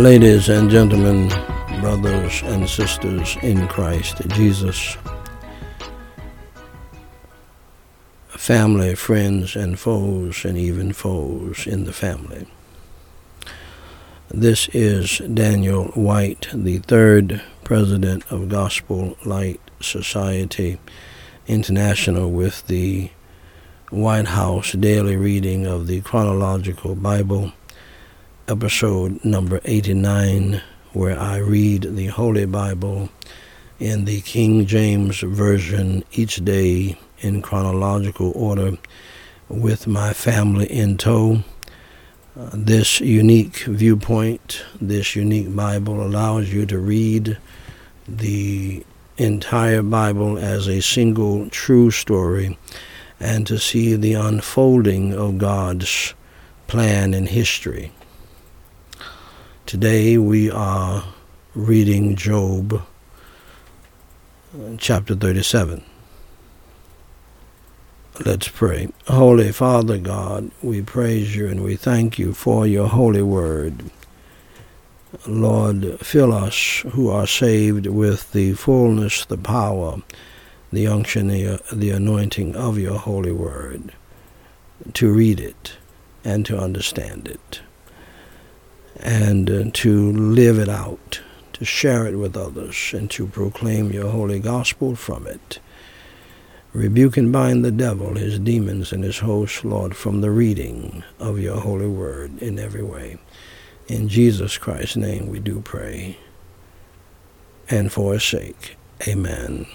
Ladies and gentlemen, brothers and sisters in Christ Jesus, family, friends, and foes, and even foes in the family. This is Daniel White, the third president of Gospel Light Society International, with the White House Daily Reading of the Chronological Bible, episode number 89, where I read the Holy Bible in the King James Version each day in chronological order with my family in tow. This unique viewpoint, this unique Bible allows you to read the entire Bible as a single true story and to see the unfolding of God's plan in history. Today we are reading Job chapter 37. Let's pray. Holy Father God, we praise you and we thank you for your holy word. Lord, fill us who are saved with the fullness, the power, the unction, the anointing of your holy word, to read it and to understand it, and to live it out, to share it with others, and to proclaim your holy gospel from it. Rebuke and bind the devil, his demons, and his hosts, Lord, from the reading of your holy word in every way. In Jesus Christ's name we do pray, and for his sake, amen.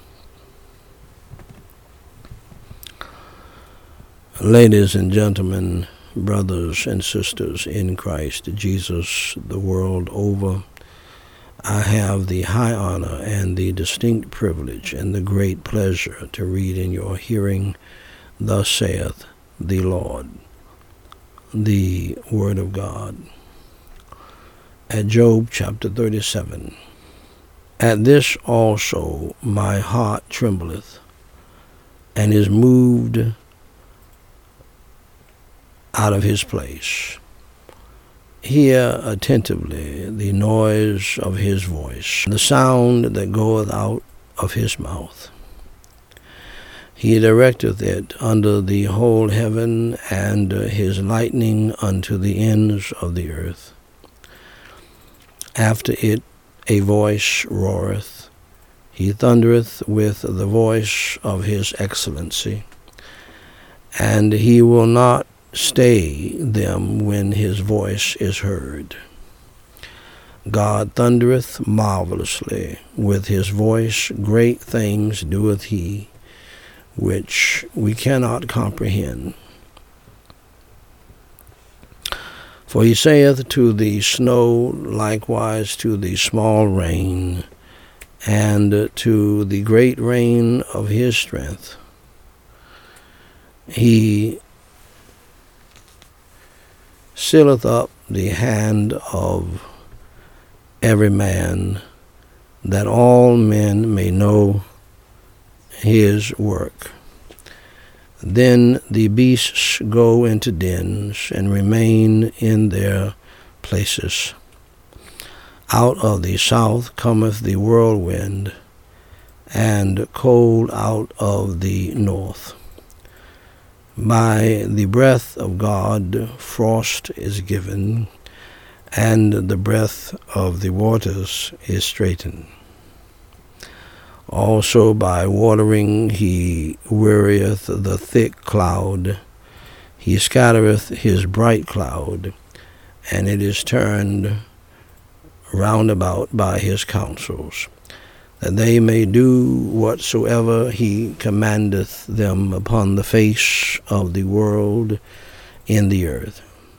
Ladies and gentlemen, brothers and sisters in Christ Jesus, the world over, I have the high honor and the distinct privilege and the great pleasure to read in your hearing, Thus saith the Lord, the Word of God. At Job chapter 37, At this also my heart trembleth, and is moved out of his place. Hear attentively the noise of his voice, the sound that goeth out of his mouth. He directeth it under the whole heaven, and his lightning unto the ends of the earth. After it a voice roareth. He thundereth with the voice of his excellency, and he will not stay them when his voice is heard. God thundereth marvelously with his voice, great things doeth he, which we cannot comprehend. For he saith to the snow, likewise to the small rain, and to the great rain of his strength. He sealeth up the hand of every man, that all men may know his work. Then the beasts go into dens and remain in their places. Out of the south cometh the whirlwind, and cold out of the north. By the breath of God frost is given, and the breath of the waters is straitened. Also by watering he wearieth the thick cloud. He scattereth his bright cloud, and it is turned round about by his counsels, that they may do whatsoever he commandeth them upon the face of the world in the earth.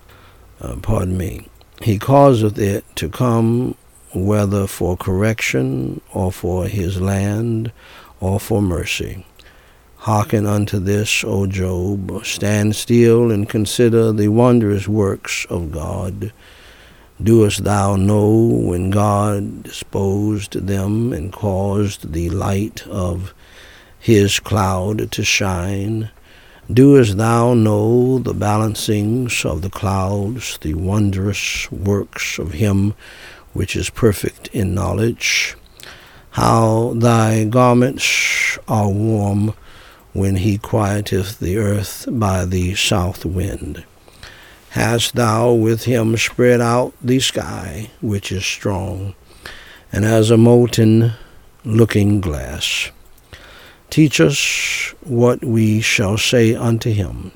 He causeth it to come, whether for correction, or for his land, or for mercy. Hearken unto this, O Job. Stand still and consider the wondrous works of God. Doest thou know when God disposed them and caused the light of his cloud to shine, Doest thou know the balancings of the clouds, the wondrous works of him which is perfect in knowledge? How thy garments are warm when he quieteth the earth by the south wind. Hast thou with him spread out the sky, which is strong, and as a molten looking glass? Teach us what we shall say unto him.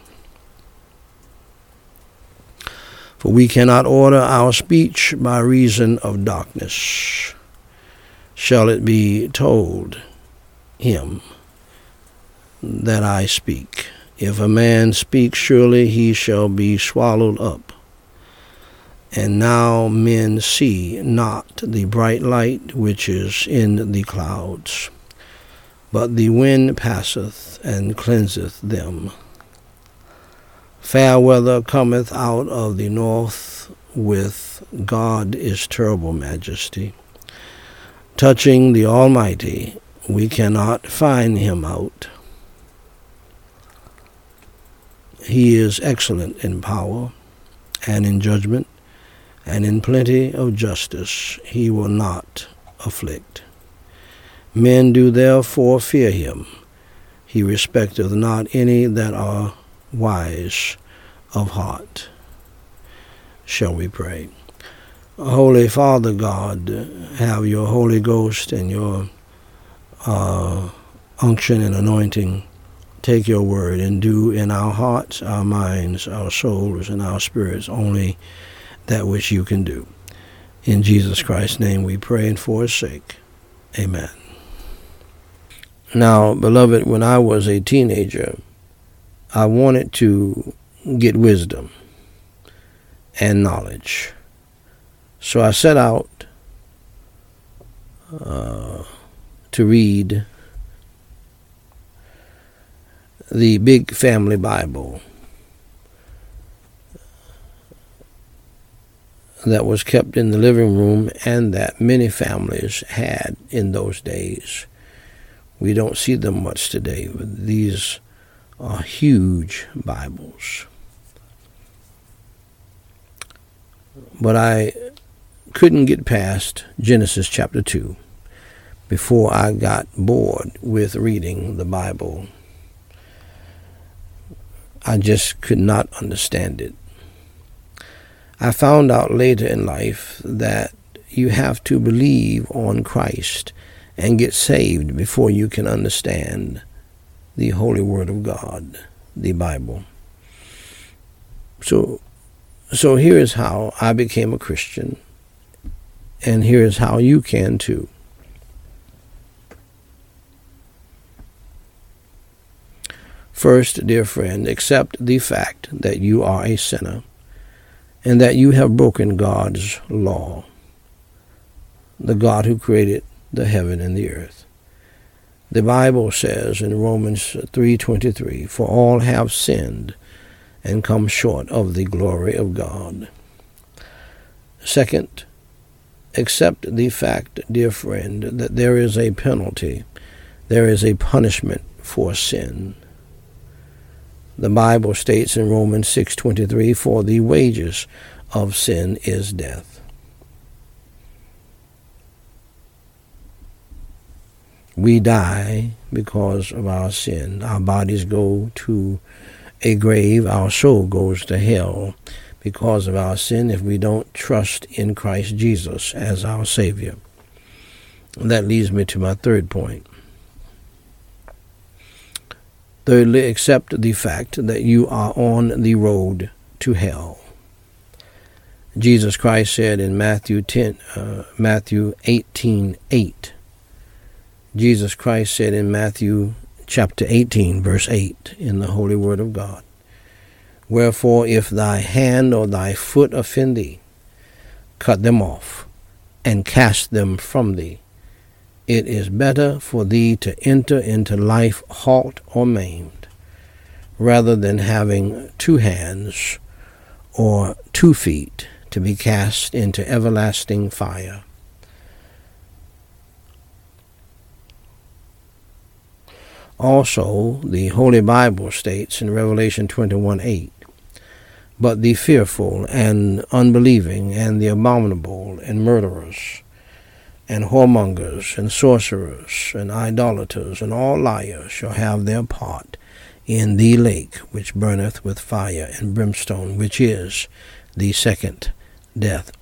For we cannot order our speech by reason of darkness. Shall it be told him that I speak? If a man speak, surely he shall be swallowed up. And now men see not the bright light which is in the clouds, but the wind passeth and cleanseth them. Fair weather cometh out of the north with God is terrible majesty. Touching the Almighty, we cannot find him out. He is excellent in power and in judgment, and in plenty of justice he will not afflict. Men do therefore fear him. He respecteth not any that are wise of heart. Shall we pray? Holy Father God, have your Holy Ghost and your unction and anointing take your word and do in our hearts, our minds, our souls, and our spirits only that which you can do. In Jesus Christ's name we pray, and for his sake. Amen. Now, beloved, when I was a teenager, I wanted to get wisdom and knowledge. So I set out to read the Big Family Bible that was kept in the living room and that many families had in those days. We don't see them much today, but these are huge Bibles. But I couldn't get past Genesis chapter 2 before I got bored with reading the Bible. I just could not understand it. I found out later in life that you have to believe on Christ and get saved before you can understand the Holy Word of God, the Bible. So here is how I became a Christian, and here is how you can too. First, dear friend, accept the fact that you are a sinner and that you have broken God's law, the God who created the heaven and the earth. The Bible says in Romans 3:23, "For all have sinned and come short of the glory of God." Second, accept the fact, dear friend, that there is a penalty, there is a punishment for sin. The Bible states in Romans 6:23, "For the wages of sin is death." We die because of our sin. Our bodies go to a grave. Our soul goes to hell because of our sin if we don't trust in Christ Jesus as our Savior. And that leads me to my third point. Thirdly, accept the fact that you are on the road to hell. Jesus Christ said in Matthew 18:8, Jesus Christ said in Matthew chapter 18, verse 8, in the Holy Word of God, "Wherefore, if thy hand or thy foot offend thee, cut them off, and cast them from thee. It is better for thee to enter into life halt or maimed, rather than having 2 hands or 2 feet to be cast into everlasting fire." Also, the Holy Bible states in Revelation 21:8, but the fearful and unbelieving and the abominable and murderers and whoremongers and sorcerers and idolaters and all liars shall have their part in the lake which burneth with fire and brimstone, which is the second death.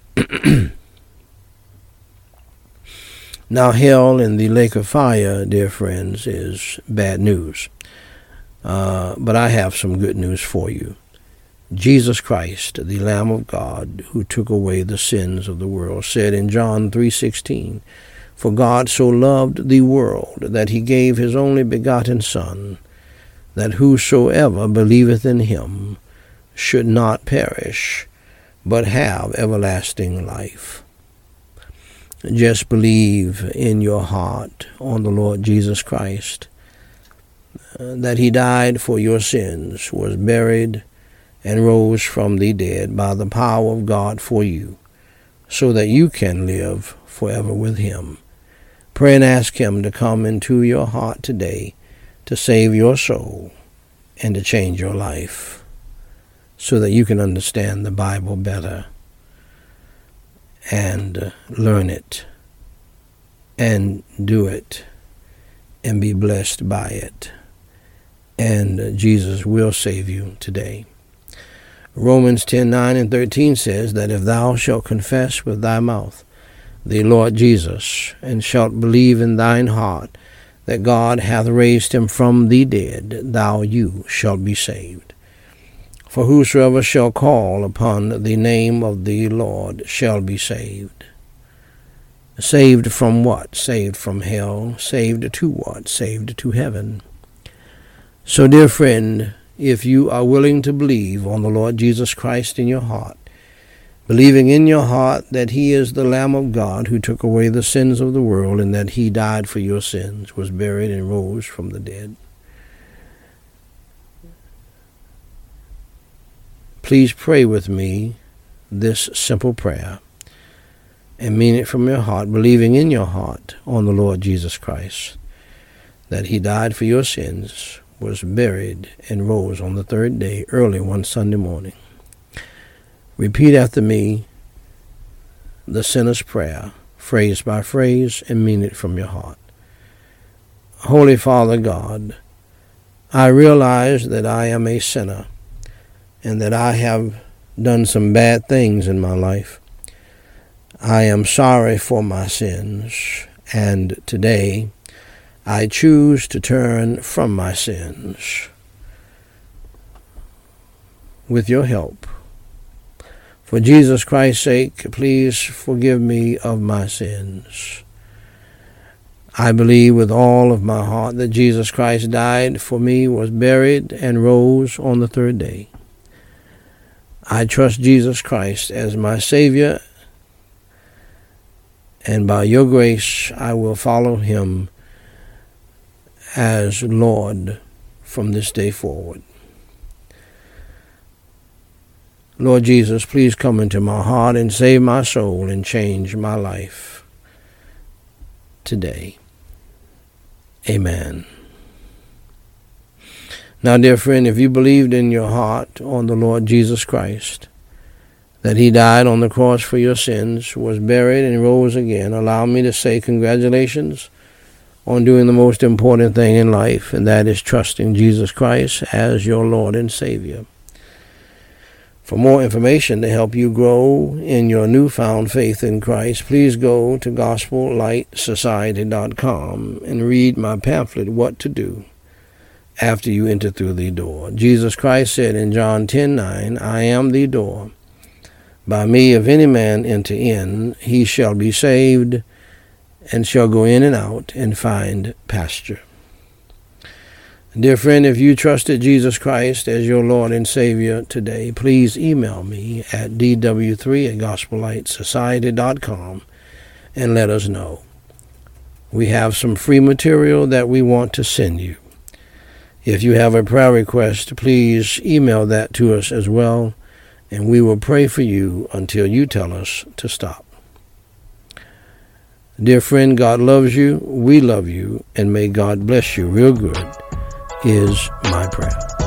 Now, hell and the lake of fire, dear friends, is bad news. But I have some good news for you. Jesus Christ, the Lamb of God, who took away the sins of the world, said in John 3:16, "For God so loved the world that he gave his only begotten Son, that whosoever believeth in him should not perish, but have everlasting life." Just believe in your heart on the Lord Jesus Christ, that he died for your sins, was buried, and rose from the dead by the power of God for you, so that you can live forever with him. Pray and ask him to come into your heart today to save your soul and to change your life, so that you can understand the Bible better and learn it and do it and be blessed by it. And Jesus will save you today. Romans 10:9 and 13 says that if thou shalt confess with thy mouth the Lord Jesus, and shalt believe in thine heart that God hath raised him from the dead, you shalt be saved. For whosoever shall call upon the name of the Lord shall be saved. Saved from what? Saved from hell. Saved to what? Saved to heaven. So, dear friend, if you are willing to believe on the Lord Jesus Christ in your heart, believing in your heart that he is the Lamb of God who took away the sins of the world, and that he died for your sins, was buried, and rose from the dead, please pray with me this simple prayer and mean it from your heart, believing in your heart on the Lord Jesus Christ, that he died for your sins, was buried, and rose on the third day early one Sunday morning. Repeat after me the sinner's prayer, phrase by phrase, and mean it from your heart. Holy Father God, I realize that I am a sinner and that I have done some bad things in my life. I am sorry for my sins, and today I choose to turn from my sins with your help. For Jesus Christ's sake, please forgive me of my sins. I believe with all of my heart that Jesus Christ died for me, was buried, and rose on the third day. I trust Jesus Christ as my Savior, and by your grace I will follow him as Lord from this day forward. Lord Jesus, please come into my heart and save my soul and change my life today. Amen. Now, dear friend, if you believed in your heart on the Lord Jesus Christ, that he died on the cross for your sins, was buried, and rose again, allow me to say congratulations on doing the most important thing in life, and that is trusting Jesus Christ as your Lord and Savior. For more information to help you grow in your newfound faith in Christ, please go to GospelLightSociety.com and read my pamphlet, What to Do After You Enter Through the Door. Jesus Christ said in John 10:9, I am the door. By me, if any man enter in, he shall be saved, and shall go in and out and find pasture. Dear friend, if you trusted Jesus Christ as your Lord and Savior today, please email me at dw3@gospellightsociety.com and let us know. We have some free material that we want to send you. If you have a prayer request, please email that to us as well, and we will pray for you until you tell us to stop. Dear friend, God loves you, we love you, and may God bless you real good is my prayer.